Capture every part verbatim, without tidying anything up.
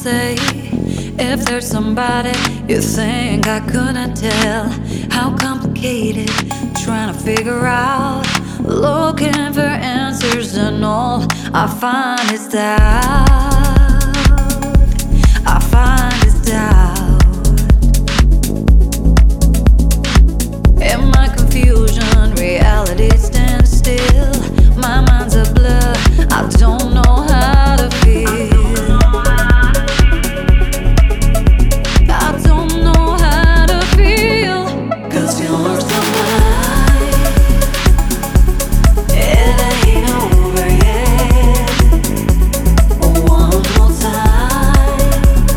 say, if there's somebody you think I couldn't tell, how complicated, trying to figure out, looking for answers, and all I find is doubt. I find is doubt. In my confusion, reality stands still. My mind's a blur, I don't know how to feel. I don't know how to feel. Cause you're so mine. It ain't over yet. One more time,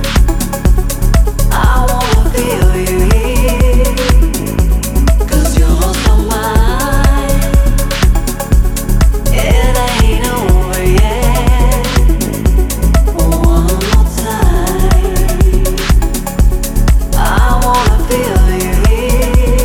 I wanna feel you here. Cause you're so mine. It ain't over yet. One more time, I wanna feel you here.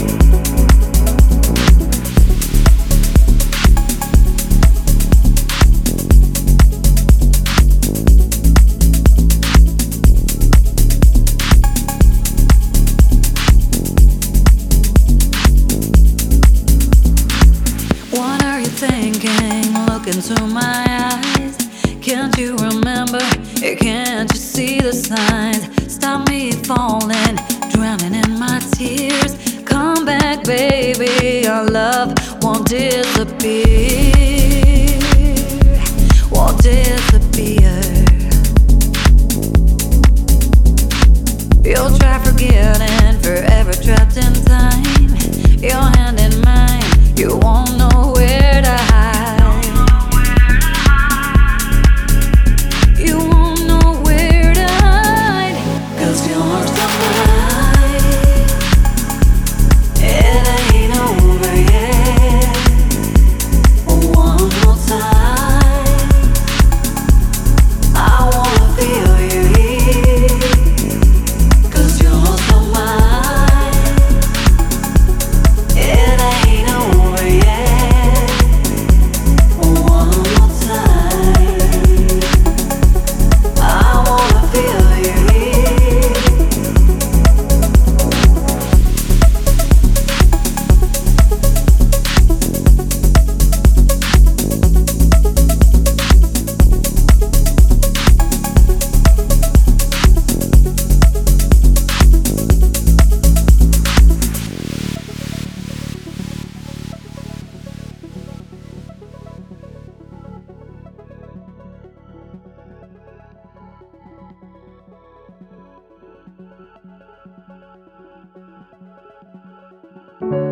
What are you thinking? Look into my eyes. Can't you remember? Can't you see the signs? Stop me falling, drowning in my tears. Come back, baby. Our love won't disappear. Won't disappear. You'll try forgetting, forever trapped in time. Your hand in mine, you won't know where to hide. You won't know where to hide. Cause you're so mine. It ain't over yet. One more time, I wanna feel you here. Cause you're so mine. It ain't over yet. One more time, I wanna feel you here. Thank you.